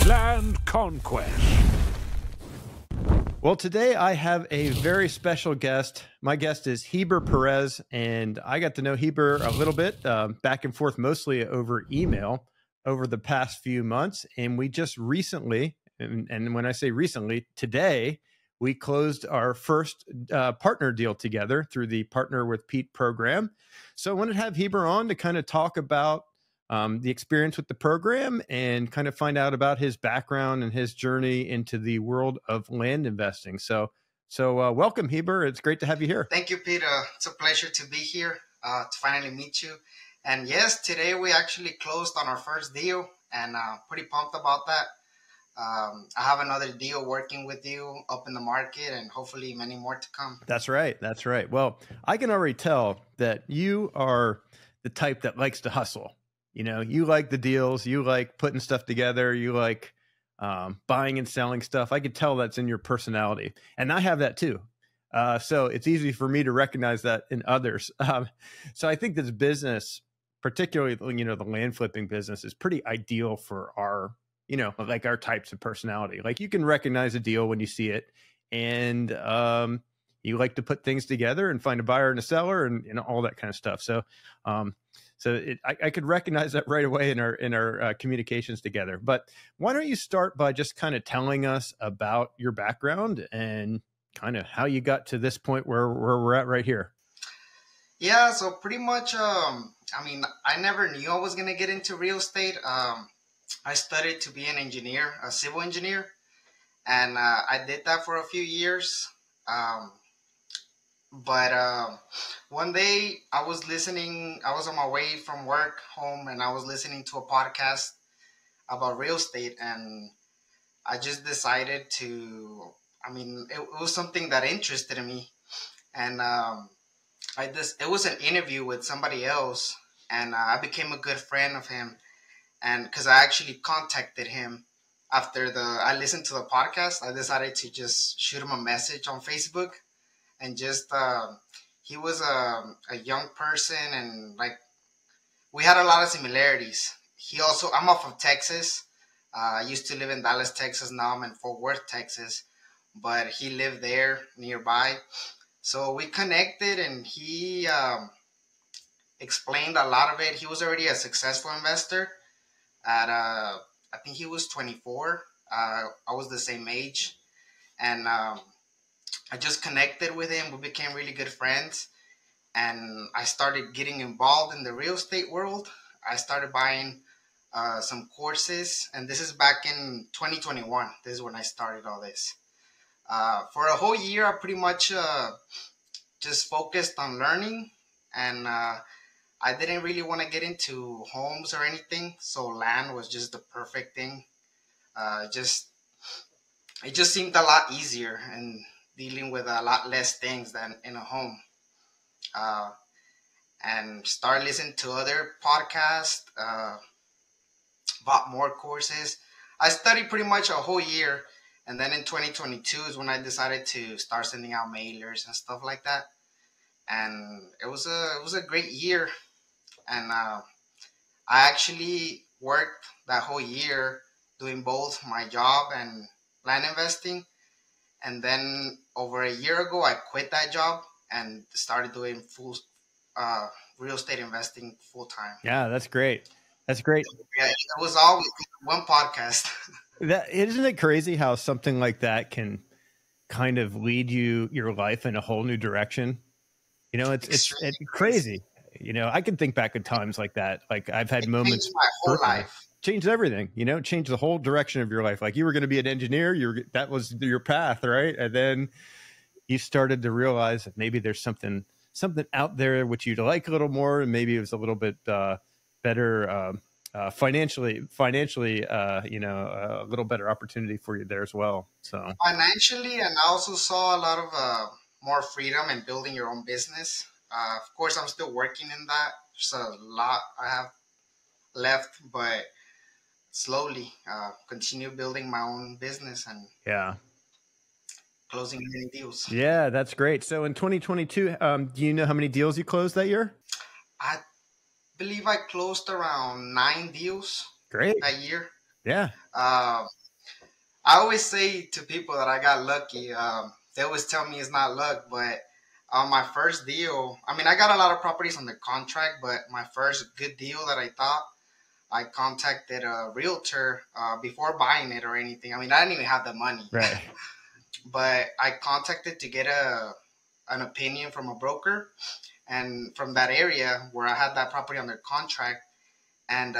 Land Conquest. Well, today I have a very special guest. My guest is Heber Perez, and I got to know Heber a little bit back and forth, mostly over email over the past few months. And we just recently, and when I say recently, today, we closed our first partner deal together through the Partner with Pete program. So I wanted to have Heber on to kind of talk about the experience with the program and kind of find out about his background and his journey into the world of land investing. So welcome, Heber. It's great to have you here. Thank you, Peter. It's a pleasure to be here to finally meet you. And yes, today we actually closed on our first deal, and pretty pumped about that. I have another deal working with you up in the market, and hopefully many more to come. That's right. That's right. Well, I can already tell that you are the type that likes to hustle. You know, you like the deals, you like putting stuff together, you like buying and selling stuff. I could tell that's in your personality, and I have that too. So it's easy for me to recognize that in others. So I think this business, particularly, the land flipping business, is pretty ideal for our, like our types of personality. Like you can recognize a deal when you see it, and you like to put things together and find a buyer and a seller and all that kind of stuff. So I could recognize that right away in our communications together. But why don't you start by just kind of telling us about your background and kind of how you got to this point where we're at right here? Yeah, so pretty much, I never knew I was going to get into real estate. I studied to be an engineer, a civil engineer, and I did that for a few years. But one day I was on my way from work home, and I was listening to a podcast about real estate, and I just decided it was something that interested me. And it was an interview with somebody else, and I became a good friend of him. And because I actually contacted him after I listened to the podcast, I decided to just shoot him a message on Facebook. And just, he was a young person, and like, we had a lot of similarities. I'm off of Texas. I used to live in Dallas, Texas. Now I'm in Fort Worth, Texas. But he lived there nearby. So we connected, and he explained a lot of it. He was already a successful investor I think he was 24. I was the same age. And I just connected with him. We became really good friends. And I started getting involved in the real estate world. I started buying some courses. And this is back in 2021. This is when I started all this. For a whole year, I pretty much just focused on learning. And I didn't really want to get into homes or anything. So land was just the perfect thing. It just seemed a lot easier and dealing with a lot less things than in a home. And started listening to other podcasts, bought more courses. I studied pretty much a whole year. And then in 2022 is when I decided to start sending out mailers and stuff like that. And it was a great year. And I actually worked that whole year doing both my job and land investing. And then over a year ago, I quit that job and started doing full real estate investing full time. Yeah, that's great. That's great. Yeah, it was always one podcast. Isn't it crazy how something like that can kind of lead your life in a whole new direction? It's crazy. I can think back at times like that. Like I've had moments. Changed my whole life. Changed everything. Changed the whole direction of your life. Like you were going to be an engineer. That was your path, right? And then you started to realize that maybe there's something out there which you'd like a little more, and maybe it was a little bit better financially. A little better opportunity for you there as well. So financially, and I also saw a lot of more freedom in building your own business. Of course, I'm still working in that. There's a lot I have left, but slowly continue building my own business and closing many deals. Yeah, that's great. So in 2022, do you know how many deals you closed that year? I believe I closed around 9 deals. Great. That year. Yeah. I always say to people that I got lucky. They always tell me it's not luck, but on my first deal, I mean, I got a lot of properties on the contract, but my first good deal that I thought, I contacted a realtor before buying it or anything. I mean, I didn't even have the money, Right. but I contacted to get an opinion from a broker, and from that area where I had that property under contract, and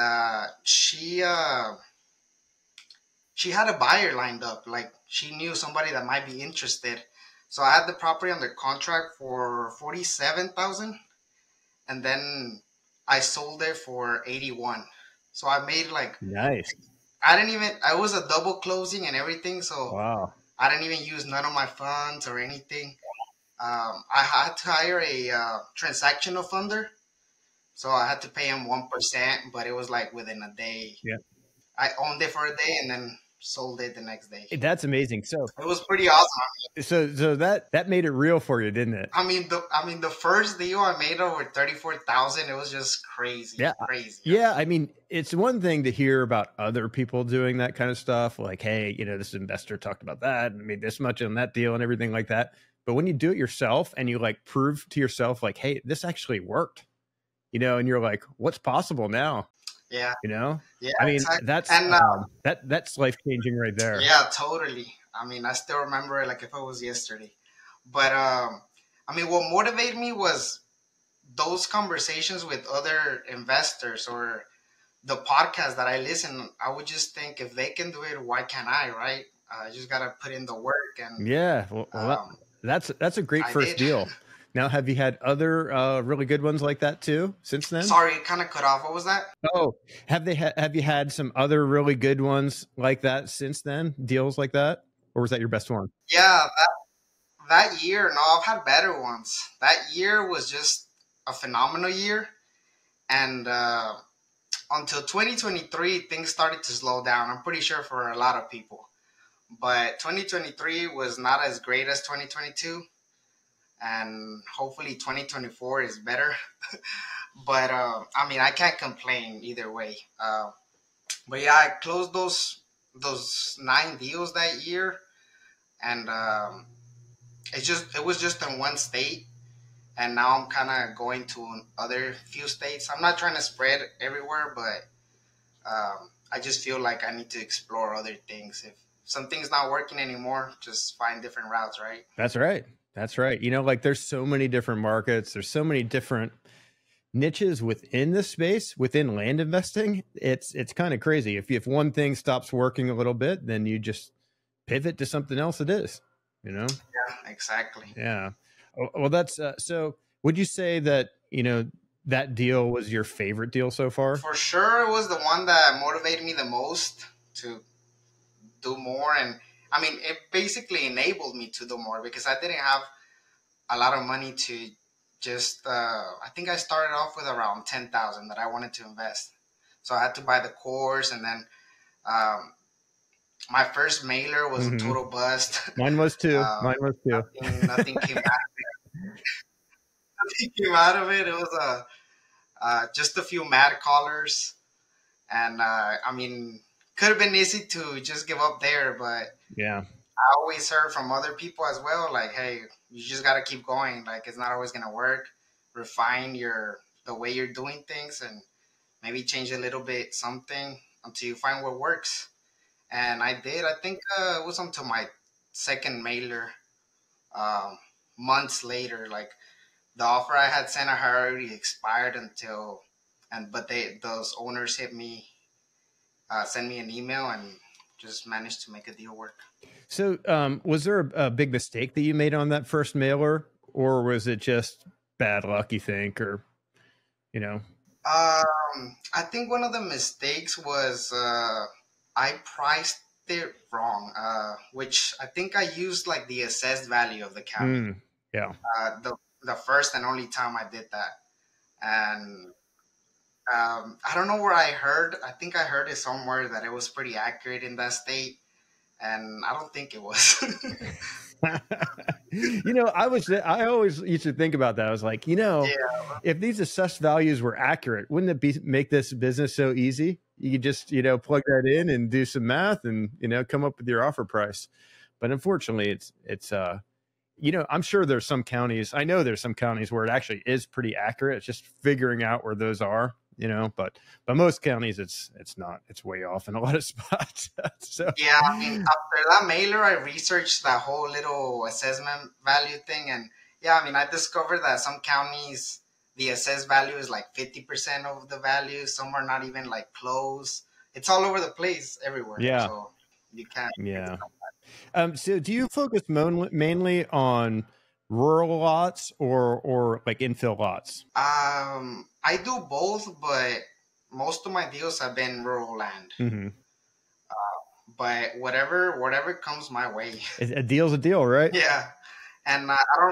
she had a buyer lined up. Like, she knew somebody that might be interested. So I had the property under contract for 47,000, and then I sold it for 81. So I made like, Nice. I was a double closing and everything. So Wow. I didn't even use none of my funds or anything. I had to hire a transactional funder. So I had to pay him 1%, but it was like within a day. Yeah. I owned it for a day and then sold it the next day. That's amazing. So It was pretty awesome. so that made it real for you, didn't it? I mean, the first deal I made over 34,000. It was just crazy. Yeah. Crazy. Yeah, I mean, it's one thing to hear about other people doing that kind of stuff, like, hey, you know, this investor talked about that and made this much on that deal and everything like that. But when you do it yourself and you like prove to yourself, like, hey, this actually worked, you know, and you're like, what's possible now? Yeah. You know, Yeah. I mean, exactly. that's And that's life changing right there. yeah, totally. I mean, I still remember it like if it was yesterday. But I mean, what motivated me was those conversations with other investors or the podcast that I listen. I would just think, if they can do it, why can't I? Right? I just gotta put in the work, and Yeah, well, that's a great I first did. deal. Now, have you had other really good ones like that too since then? Sorry, it kind of cut off. What was that? Oh, have you had some other really good ones like that since then? Deals like that, or was that your best one? Yeah, that year. No, I've had better ones. That year was just a phenomenal year, and until 2023, things started to slow down. I'm pretty sure for a lot of people, but 2023 was not as great as 2022, and hopefully 2024 is better. But I mean, I can't complain either way. But yeah, I closed those 9 deals that year, and it was just in one state, and now I'm kind of going to other few states. I'm not trying to spread everywhere, but I just feel like I need to explore other things. If something's not working anymore, just find different routes, right? That's right. That's right. You know, like there's so many different markets. There's so many different niches within the space, within land investing. It's kind of crazy. If one thing stops working a little bit, then you just pivot to something else it is, you know? Yeah, exactly. Yeah. Well, that's so would you say that, you know, that deal was your favorite deal so far? For sure, it was the one that motivated me the most to do more. And I mean, it basically enabled me to do more because I didn't have a lot of money to just, I think I started off with around 10,000 that I wanted to invest. So I had to buy the course, and then my first mailer was a total bust. Mine was too. Nothing came out of it. Nothing came out of it. It was just a few mad callers, and I mean, could have been easy to just give up there, but yeah, I always heard from other people as well, like, hey, you just got to keep going. Like, it's not always gonna work. Refine the way you're doing things, and maybe change a little bit something until you find what works. And I did. I think it was until my second mailer, months later. Like, the offer I had sent, I had already expired but those owners hit me, sent me an email, and just managed to make a deal work. So, was there a big mistake that you made on that first mailer, or was it just bad luck, you think, or, you know? I think one of the mistakes was I priced it wrong, which I think I used like the assessed value of the county. Yeah. The first and only time I did that. And I don't know where I heard. I think I heard it somewhere that it was pretty accurate in that state. And I don't think it was. You know, I always used to think about that. I was like, you know, if these assessed values were accurate, wouldn't it make this business so easy? you could just, you know, plug that in and do some math and, you know, come up with your offer price. But unfortunately, it's you know, I'm sure there's some counties. I know there's some counties where it actually is pretty accurate. It's just figuring out where those are, you know. But most counties, it's not. It's way off in a lot of spots. So Yeah, I mean, after that mailer, I researched that whole little assessment value thing, and yeah, I mean, I discovered that some counties the assessed value is like 50% of the value. Some are not even like close. It's all over the place, everywhere. yeah, So you can't. yeah. So do you focus mainly on rural lots or like infill lots? I do both, but most of my deals have been rural land. Mm-hmm. But whatever comes my way. A deal's a deal, right? Yeah, and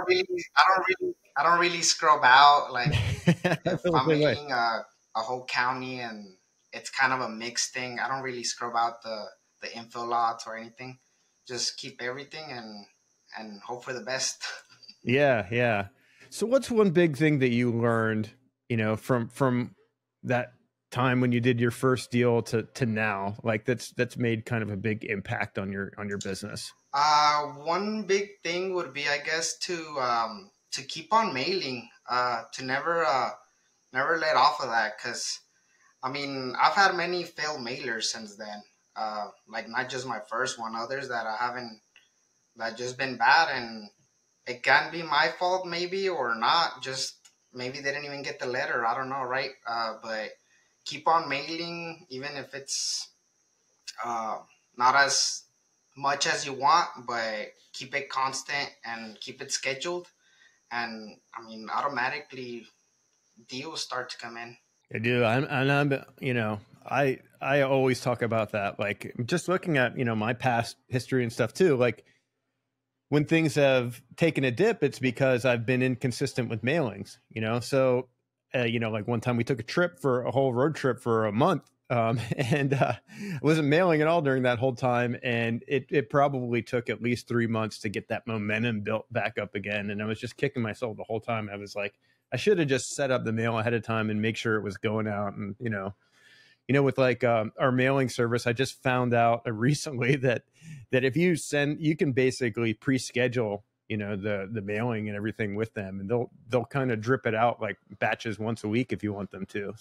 I don't really scrub out. Like if I'm mailing a whole county and it's kind of a mixed thing, I don't really scrub out the infill lots or anything. Just keep everything and hope for the best. Yeah, yeah. So what's one big thing that you learned, you know, from that time when you did your first deal to now, like that's made kind of a big impact on your business? One big thing would be, I guess, to keep on mailing, to never let off of that, because I mean, I've had many failed mailers since then. Like not just my first one, others that I haven't, that just been bad, and it can be my fault maybe or not. Just maybe they didn't even get the letter. I don't know, right? But keep on mailing, even if it's uh, not as much as you want, but keep it constant and keep it scheduled. And I mean, automatically deals start to come in. I do. I'm, you know, I always talk about that. Like just looking at, you know, my past history and stuff too. Like when things have taken a dip, it's because I've been inconsistent with mailings, you know? So, you know, like one time we took a trip for a whole road trip for a month. And wasn't mailing at all during that whole time. And it probably took at least 3 months to get that momentum built back up again. And I was just kicking myself the whole time. I was like, I should have just set up the mail ahead of time and make sure it was going out. And, you know, with like our mailing service, I just found out recently that if you send, you can basically pre-schedule, you know, the mailing and everything with them, and they'll kind of drip it out like batches once a week if you want them to.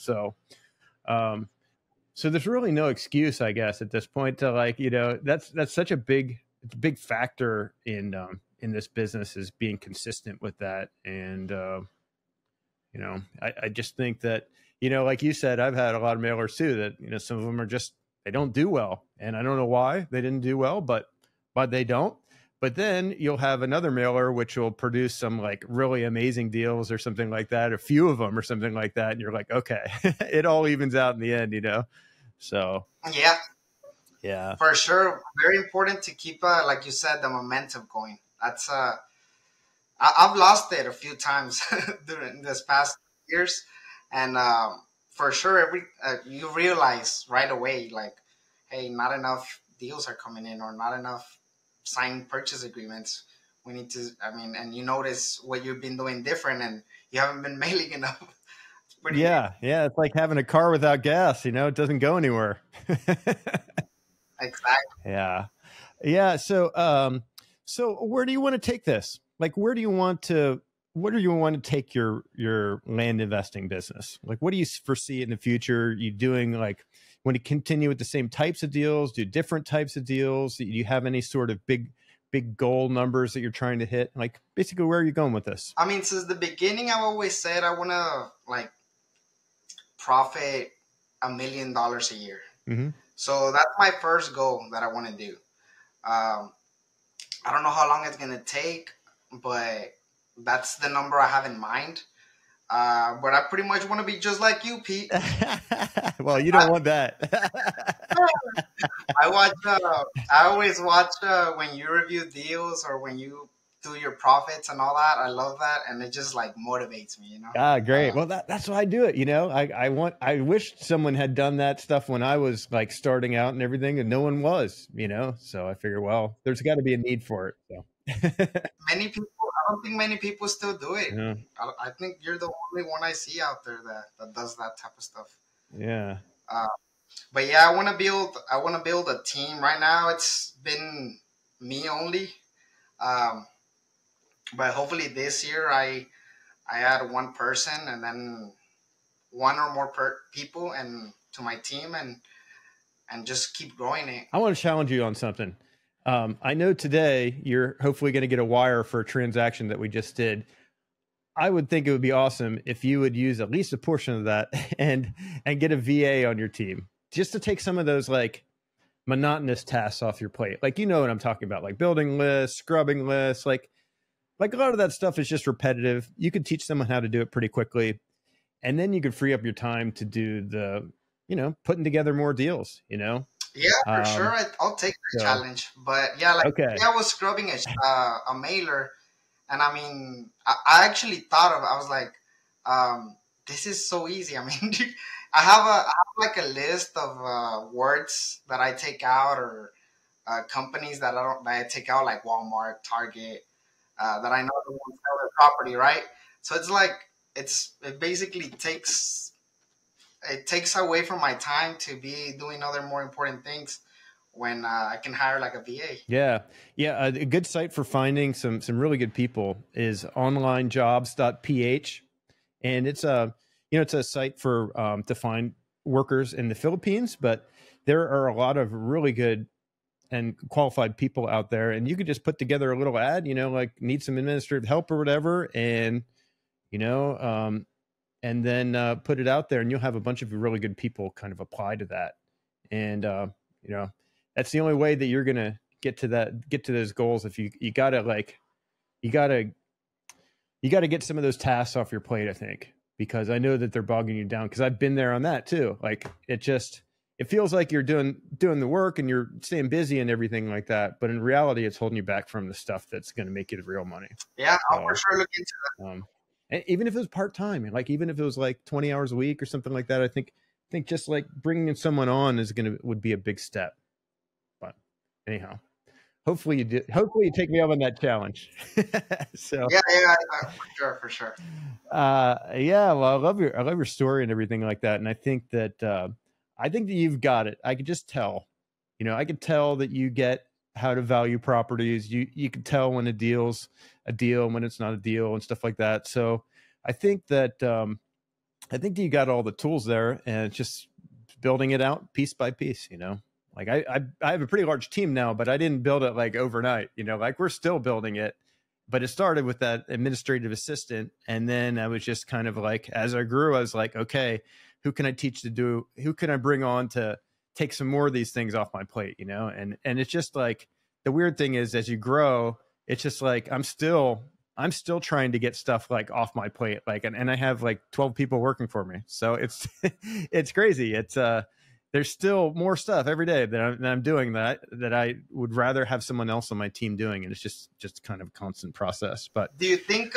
So there's really no excuse, I guess, at this point to, like, you know, that's such a big factor in this business, is being consistent with that. And you know, I just think that, you know, like you said, I've had a lot of mailers too that, you know, some of them are just, they don't do well. And I don't know why they didn't do well, but they don't. But then you'll have another mailer which will produce some like really amazing deals or something like that, a few of them or something like that. And you're like, okay, it all evens out in the end, you know? So, yeah, For sure. Very important to keep, like you said, the momentum going. That's I've lost it a few times during this past years, and for sure, you realize right away, like, hey, not enough deals are coming in, or not enough signed purchase agreements. We need to. I mean, and you notice what you've been doing different, and you haven't been mailing enough. It's pretty. Yeah. It's like having a car without gas, you know, it doesn't go anywhere. Exactly. Yeah. So where do you want to take this? Like, where do you want to take your land investing business? Like, what do you foresee in the future? You doing, like, want to continue with the same types of deals, do different types of deals? Do you have any sort of big goal numbers that you're trying to hit? Like, basically, where are you going with this? I mean, since the beginning, I've always said I want to, like, profit $1 million a year. Mm-hmm. So that's my first goal that I want to do. I don't know how long it's going to take, but that's the number I have in mind. But I pretty much want to be just like you, Pete. Well, you don't want that. I always watch when you review deals or when you do your profits and all that. I love that, and it just like motivates me, you know. Great. Well, that's why I do it. You know, I wish someone had done that stuff when I was like starting out and everything, and no one was, you know. So I figure, well, there's got to be a need for it. So many people, I don't think many people still do it. Yeah. I think you're the only one I see out there that does that type of stuff. Yeah. But yeah, I want to build a team. Right now, it's been me only. Um, but hopefully this year, I add one person and then one or more people and to my team and just keep growing it. I want to challenge you on something. I know today you're hopefully going to get a wire for a transaction that we just did. I would think it would be awesome if you would use at least a portion of that and get a VA on your team just to take some of those like monotonous tasks off your plate. Like, you know what I'm talking about, like building lists, scrubbing lists, like a lot of that stuff is just repetitive. You could teach someone how to do it pretty quickly. And then you could free up your time to do the, putting together more deals, Yeah, for sure. I'll take the challenge. But yeah, like okay. I was scrubbing a mailer, and I mean, I actually thought of. I was like, this is so easy. I mean, I have like a list of words that I take out or companies that I take out, like Walmart, Target, that I know they won't sell their property, right? So it's like it basically takes away from my time to be doing other more important things when I can hire like a VA. Yeah. A good site for finding some really good people is onlinejobs.ph. And it's a site for to find workers in the Philippines, but there are a lot of really good and qualified people out there. And you could just put together a little ad, like need some administrative help or whatever. And, and then put it out there, and you'll have a bunch of really good people kind of apply to that. And that's the only way that you're gonna get to those goals. If you gotta get some of those tasks off your plate, I think, because I know that they're bogging you down. Because I've been there on that too. Like it feels like you're doing the work and you're staying busy and everything like that, but in reality, it's holding you back from the stuff that's going to make you the real money. Yeah, I'll for sure look into that. And even if it was part-time, like even if it was like 20 hours a week or something like that, I think just like bringing someone on would be a big step. But anyhow, hopefully you take me up on that challenge. So yeah, for sure. Yeah, well, I love your story and everything like that. And I think that you've got it. I could just tell, I could tell that you get how to value properties. You can tell when a deal's a deal and when it's not a deal and stuff like that. So I think that you got all the tools there, and it's just building it out piece by piece. Like I have a pretty large team now, but I didn't build it like overnight. Like we're still building it, but it started with that administrative assistant, and then I was just kind of like, as I grew, I was like, okay, who can I teach to do? Who can I bring on to take some more of these things off my plate, and it's just like, the weird thing is, as you grow, it's just like, I'm still trying to get stuff like off my plate. Like, and I have like 12 people working for me. So it's, it's crazy. It's, there's still more stuff every day that I'm doing that I would rather have someone else on my team doing. And it's just kind of a constant process. But do you think,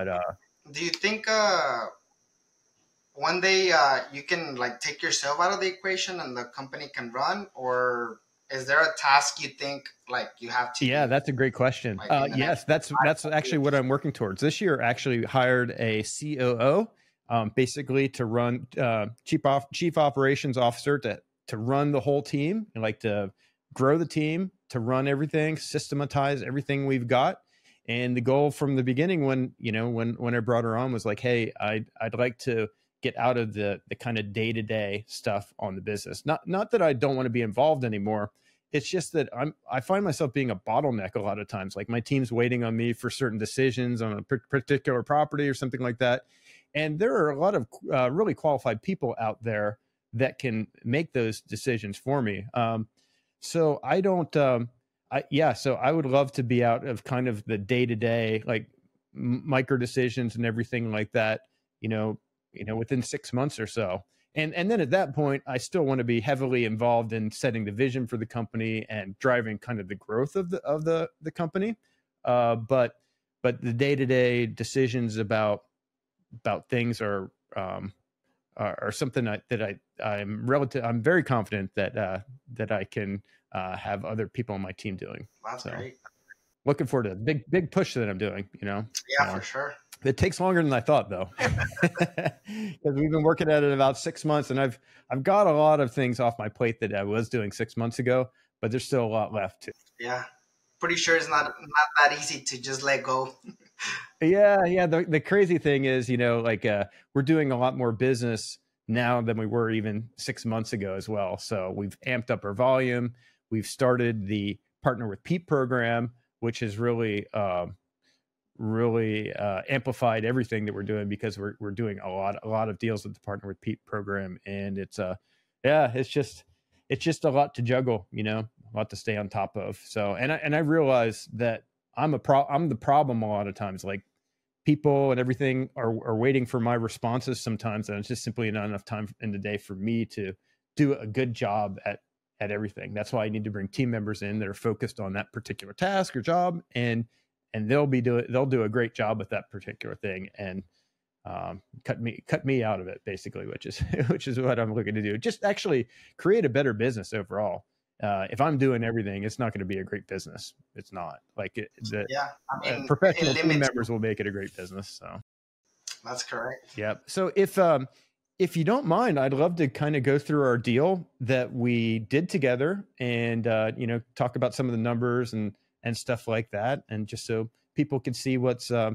one day you can like take yourself out of the equation and the company can run, or is there a task you think like you have to? Yeah, that's a great question. Like yes, that's actually what I'm working towards. This year, actually hired a COO, basically to run chief operations officer to run the whole team and like to grow the team, to run everything, systematize everything we've got. And the goal from the beginning, when I brought her on, was like, hey, I'd like to get out of the kind of day-to-day stuff on the business. Not that I don't want to be involved anymore. It's just that I find myself being a bottleneck a lot of times. Like my team's waiting on me for certain decisions on a particular property or something like that. And there are a lot of really qualified people out there that can make those decisions for me. So I don't, so I would love to be out of kind of the day-to-day, like micro decisions and everything like that, within 6 months or so. And then at that point, I still want to be heavily involved in setting the vision for the company and driving kind of the growth of the company. But the day-to-day decisions about things are something I'm very confident that I can have other people on my team doing. That's great. Looking forward to the big push that I'm doing, Yeah, for sure. It takes longer than I thought, though, because we've been working at it about 6 months, and I've got a lot of things off my plate that I was doing 6 months ago, but there's still a lot left too. Yeah, pretty sure it's not that easy to just let go. Yeah, yeah. The crazy thing is, like we're doing a lot more business now than we were even 6 months ago as well. So we've amped up our volume. We've started the Partner with Pete program, which has really amplified everything that we're doing, because we're doing a lot of deals with the Partner with Pete program, and it's just a lot to juggle, a lot to stay on top of. So and I realize that I'm the problem a lot of times. Like, people and everything are waiting for my responses sometimes, and it's just simply not enough time in the day for me to do a good job at everything. That's why I need to bring team members in that are focused on that particular task or job, and they'll do a great job with that particular thing, and cut me out of it, basically, which is what I'm looking to do. Just actually create a better business overall. If I'm doing everything, it's not going to be a great business. It's not like Yeah, I mean, professional it team limits. members will make it a great business. So That's correct. yeah. So if you don't mind, I'd love to kind of go through our deal that we did together, and talk about some of the numbers and stuff like that, and just so people can see what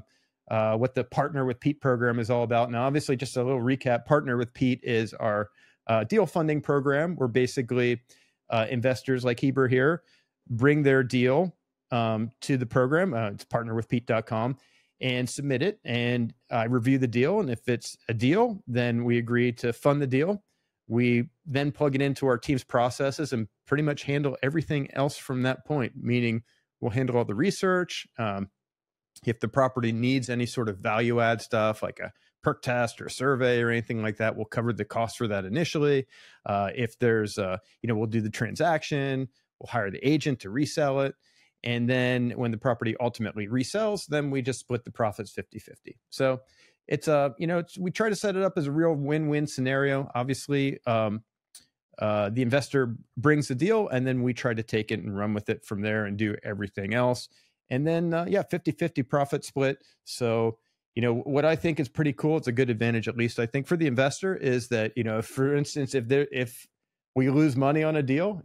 the Partner with Pete program is all about. Now, obviously, just a little recap: Partner with Pete is our deal funding program, where basically investors like Heber here bring their deal to the program. It's partnerwithpete.com, and submit it, and I review the deal. And if it's a deal, then we agree to fund the deal. We then plug it into our team's processes and pretty much handle everything else from that point, meaning we'll handle all the research. If the property needs any sort of value add stuff like a perk test or a survey or anything like that, we'll cover the cost for that initially. If there's, we'll do the transaction, we'll hire the agent to resell it. And then when the property ultimately resells, then we just split the profits 50-50. So it's we try to set it up as a real win-win scenario. Obviously, the investor brings the deal, and then we try to take it and run with it from there and do everything else. And then, 50-50 profit split. So, what I think is pretty cool, it's a good advantage, at least I think, for the investor, is that, for instance, if we lose money on a deal,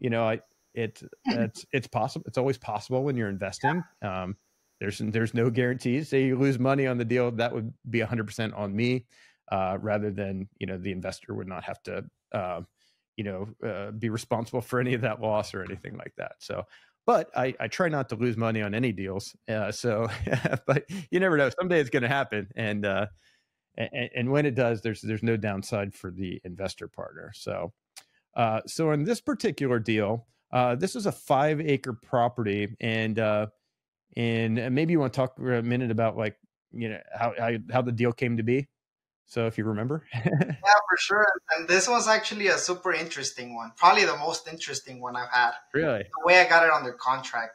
it's possible. It's always possible when you're investing. There's no guarantees. Say you lose money on the deal, that would be 100% on me, rather than, the investor would not have to, be responsible for any of that loss or anything like that. So, but I try not to lose money on any deals. But you never know. Someday it's going to happen. And when it does, there's no downside for the investor partner. So in this particular deal, this is a 5-acre property, and maybe you want to talk for a minute about, like, how the deal came to be. So if you remember. Yeah, for sure. And this was actually a super interesting one. Probably the most interesting one I've had. Really? The way I got it under contract.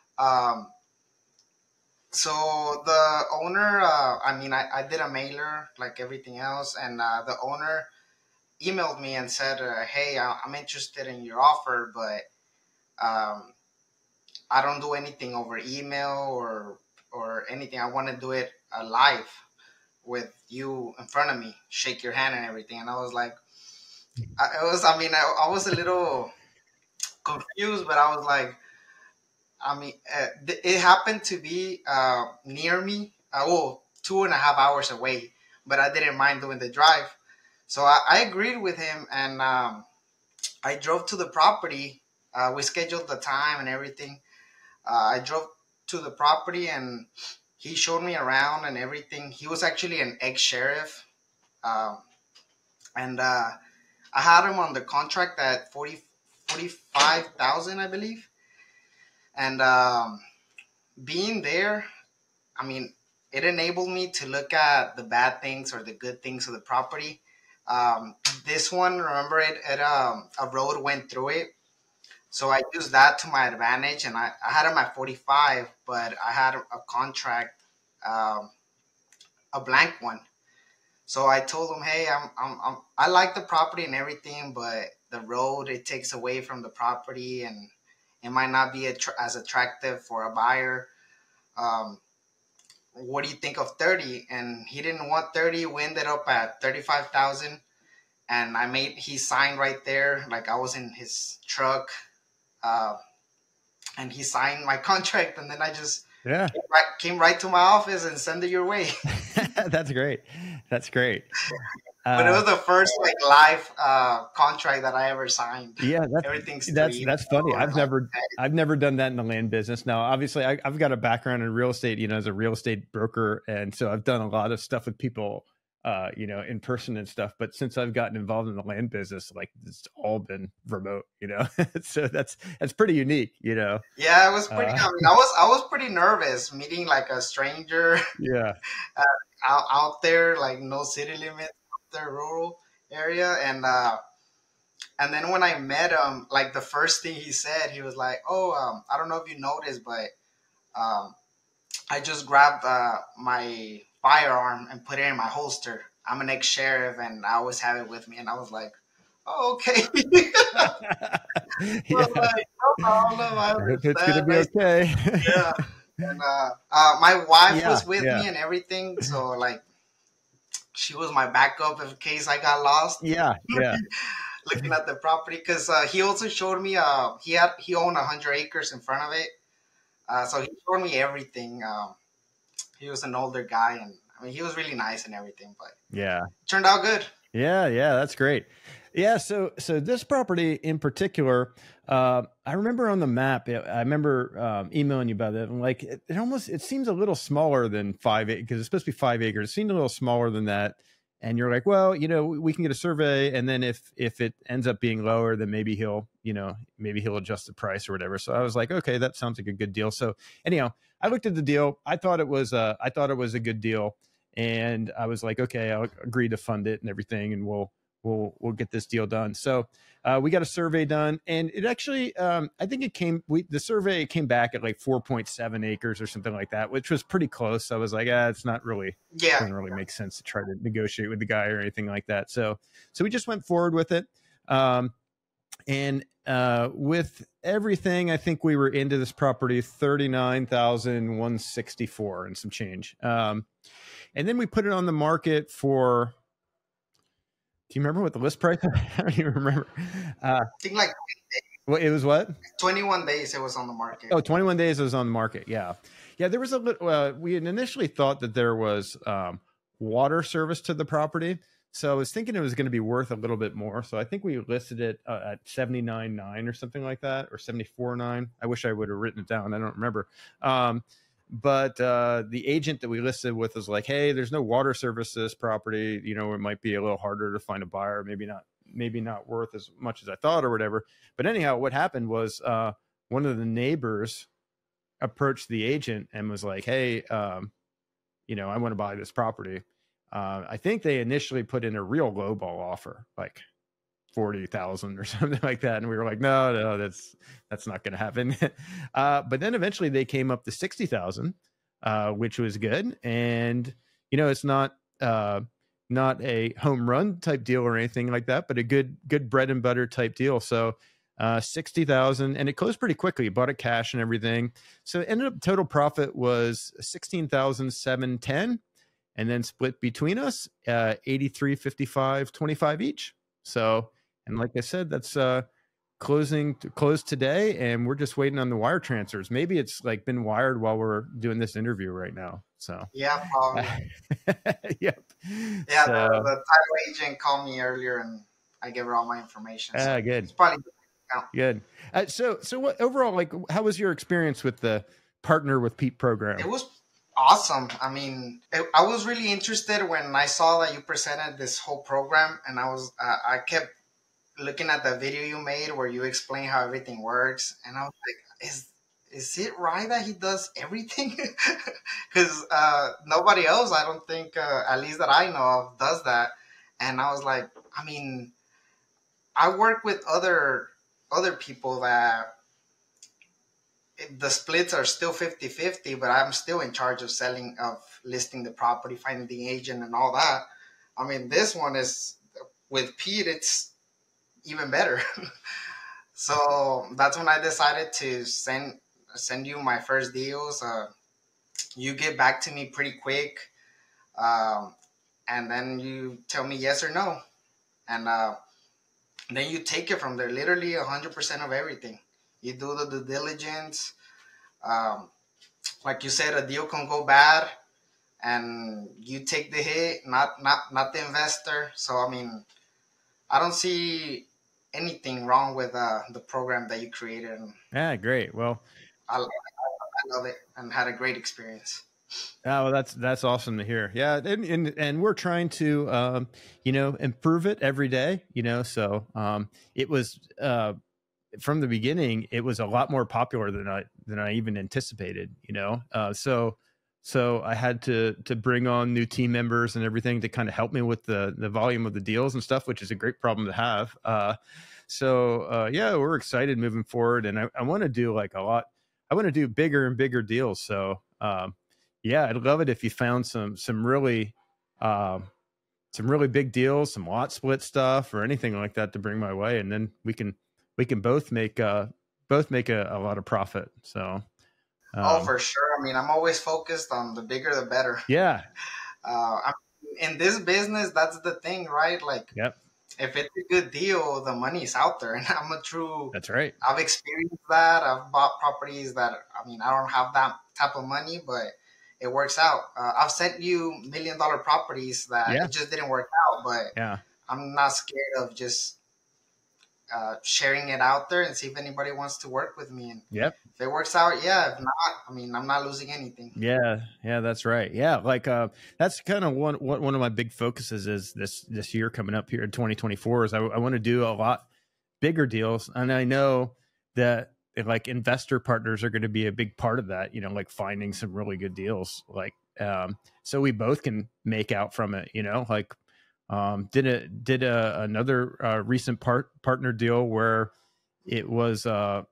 So the owner, I did a mailer like everything else, and the owner emailed me and said, "Hey, I'm interested in your offer, but I don't do anything over email or anything. I want to do it live with you in front of me, shake your hand and everything." And I was like, I was a little confused, but I was like, it happened to be near me, 2.5 hours away, but I didn't mind doing the drive. So I agreed with him, and I drove to the property. We scheduled the time and everything. I drove to the property, and he showed me around and everything. He was actually an ex-sheriff. And I had him on the contract at 45,000, I believe. And being there, it enabled me to look at the bad things or the good things of the property. This one, remember, a road went through it. So I used that to my advantage, and I had him at 45, but I had a contract, a blank one. So I told him, "Hey, I like the property and everything, but the road, it takes away from the property, and it might not be as attractive for a buyer. what do you think of 30? And he didn't want 30. We ended up at 35,000. And he signed right there. Like I was in his truck. Uh, and he signed my contract. And then I just Yeah. came right to my office and sent it your way. That's great. That's great. But it was the first like live contract that I ever signed. Yeah, Everything's that's funny. I've like, never done that in the land business. Now, obviously, I've got a background in real estate, as a real estate broker, and so I've done a lot of stuff with people, in person and stuff. But since I've gotten involved in the land business, like it's all been remote, so that's pretty unique, Yeah, it was pretty. I mean, I was pretty nervous meeting like a stranger. Yeah. Out there, like no city limits, the rural area, and then when I met him, like the first thing he said, he was like, "Oh, I don't know if you noticed, but um, I just grabbed my firearm and put it in my holster. I'm an ex-sheriff, and I always have it with me." And I was like, "Oh, okay." Yeah. Like, no problem. I It's gonna understand. be okay. Yeah. And my wife was with Yeah. me and everything, so like she was my backup in case I got lost. Yeah. Looking at the property because he also showed me he owned 100 acres in front of it, so he showed me everything. He was an older guy, and I mean he was really nice and everything, but Yeah. turned out good. Yeah, that's great. Yeah, so this property in particular, I remember on the map. I remember emailing you about it, and like it seems a little smaller than 5 acres because it's supposed to be 5 acres. It seemed a little smaller than that, and you're like, well, we can get a survey, and then if it ends up being lower, then maybe he'll adjust the price or whatever. So I was like, okay, that sounds like a good deal. So anyhow, I looked at the deal. I thought it was a good deal. And I was like, okay, I'll agree to fund it and everything, and we'll get this deal done. So we got a survey done, and it actually, I think the survey came back at like 4.7 acres or something like that, which was pretty close. So I was like, it's not really, doesn't really make sense to try to negotiate with the guy or anything like that. So we just went forward with it. And with everything, I think we were into this property 39,164 and some change. And then we put it on the market for, do you remember what the list price? I don't even remember. I think like well, it was what? 21 days it was on the market. Oh, 21 days it was on the market. Yeah. There was a little, we had initially thought that there was water service to the property. So I was thinking it was going to be worth a little bit more. So I think we listed it at 79.9 or something like that, or 74.9. I wish I would have written it down. I don't remember. But the agent that we listed with was like, hey, there's no water service to this property. It might be a little harder to find a buyer. Maybe not worth as much as I thought or whatever. But anyhow, what happened was one of the neighbors approached the agent and was like, hey, I want to buy this property. I think they initially put in a real lowball offer, like 40,000 or something like that. And we were like, no, that's not going to happen. But then eventually they came up to 60,000, which was good. And, it's not a home run type deal or anything like that, but a good bread and butter type deal. So 60,000, and it closed pretty quickly. Bought it cash and everything. So it ended up total profit was 16,710, and then split between us 83, 55, 25 each. So, and like I said, that's closed today, and we're just waiting on the wire transfers. Maybe it's like been wired while we're doing this interview right now. So yeah, probably. Yep. Yeah, the title agent called me earlier, and I gave her all my information. So good. It's probably good. So what overall, like, how was your experience with the Partner with Pete program? It was awesome. I mean, I was really interested when I saw that you presented this whole program, and I kept looking at the video you made where you explain how everything works, and I was like, is it right that he does everything? Because nobody else, I don't think, at least that I know of, does that. And I was like, I mean, I work with other people that the splits are still 50-50, but I'm still in charge of listing the property, finding the agent and all that. I mean, this one is with Pete, it's even better. So that's when I decided to send you my first deals. you get back to me pretty quick, um, and then you tell me yes or no, and then you take it from there. Literally 100% of everything. You do the due diligence. Um, like you said, a deal can go bad, and you take the hit, not the investor. So I mean, I don't see anything wrong with the program that you created, and Yeah, great. Well, I love it and had a great experience. oh, well, that's awesome to hear. Yeah, and we're trying to improve it every day. So it was from the beginning, it was a lot more popular than I even anticipated. So I had to bring on new team members and everything to kind of help me with the volume of the deals and stuff, which is a great problem to have. Yeah, we're excited moving forward, and I want to do like a lot. I want to do bigger and bigger deals. So yeah, I'd love it if you found um, some really big deals, some lot split stuff, or anything like that to bring my way, and then we can both make a lot of profit. So Oh, um, for sure. I mean, I'm always focused on the bigger the better. yeah, In this business, that's the thing, right? Like, yep, if it's a good deal, the money's out there, and I'm a true. that's right. I've experienced that. I've bought properties that I mean, I don't have that type of money, but it works out. I've sent you $1 million properties that Yeah, it just didn't work out, but yeah, I'm not scared of just sharing it out there and see if anybody wants to work with me. And yep. if it works out, yeah. If not, I mean, I'm not losing anything. Yeah, that's right. Yeah, like that's kind of one of my big focuses is this year coming up here in 2024 is I want to do a lot bigger deals, and I know that like investor partners are going to be a big part of that. Like finding some really good deals, like so we both can make out from it. Like did another recent partner deal where it was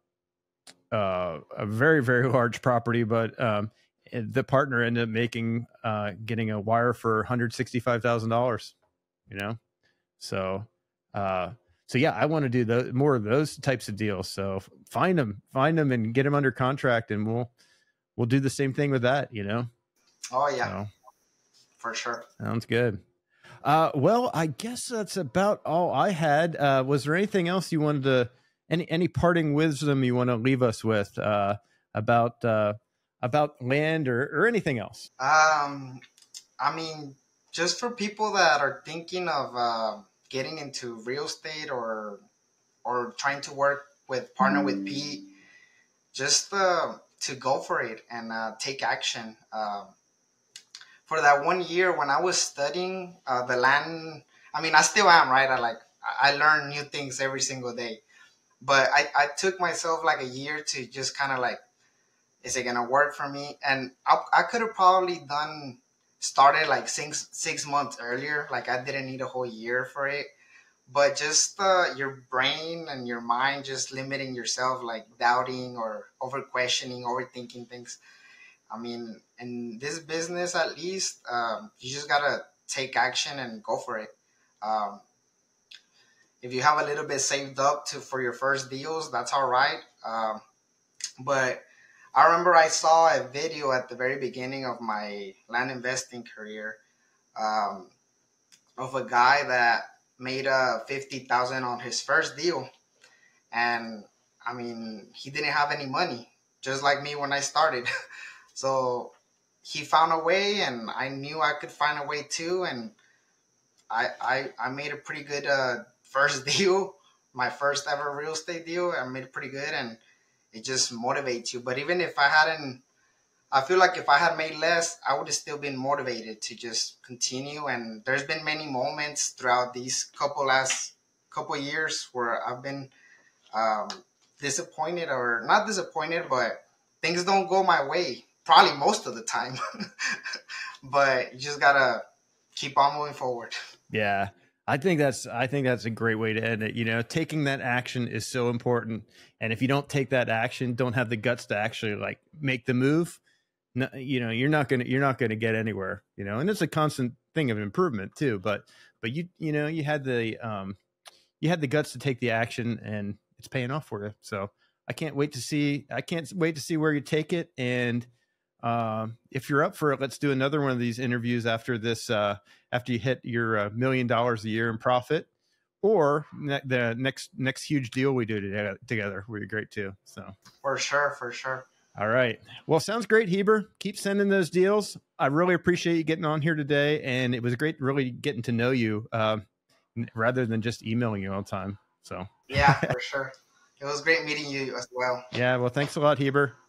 a very very large property, but the partner ended up getting a wire for $165,000. You know, so uh, so yeah, I want to do more of those types of deals. So find them, and get them under contract, and we'll do the same thing with that. Oh yeah, So for sure. sounds good. Well, I guess that's about all I had. Was there anything else you wanted to, any parting wisdom you want to leave us with about land or anything else? I mean, just for people that are thinking of getting into real estate or trying to work with partner with Pete, just to go for it and take action. For that 1 year when I was studying the land, I mean, I still am, right? I learn new things every single day, but I took myself like a year to just kind of like, is it gonna work for me? And I could have probably started like six months earlier. Like I didn't need a whole year for it, but just your brain and your mind just limiting yourself, like doubting or over questioning, overthinking things. I mean, in this business, at least, you just gotta take action and go for it. Um, if you have a little bit saved up for your first deals, that's all right. But I remember I saw a video at the very beginning of my land investing career, um, of a guy that made 50,000 on his first deal, and I mean he didn't have any money, just like me when I started. So he found a way, and I knew I could find a way too, and I made a pretty good first deal, my first ever real estate deal. I made it pretty good, and it just motivates you. But even if I hadn't, I feel like if I had made less, I would have still been motivated to just continue. And there's been many moments throughout these last couple years where I've been um, disappointed, or not disappointed, but things don't go my way. Probably most of the time, but you just gotta keep on moving forward. Yeah. I think that's a great way to end it. Taking that action is so important. And if you don't take that action, don't have the guts to actually like make the move, no, you're not gonna get anywhere. And it's a constant thing of improvement too. But you had the guts to take the action, and it's paying off for you. So I can't wait to see where you take it. And If you're up for it, let's do another one of these interviews after this, after you hit your $1 million a year in profit, or the next huge deal we do together would be great too. So For sure, for sure. all right. Well, sounds great, Heber. Keep sending those deals. I really appreciate you getting on here today, and it was great really getting to know you rather than just emailing you all the time. So yeah, for sure. It was great meeting you as well. Yeah, well, thanks a lot, Heber.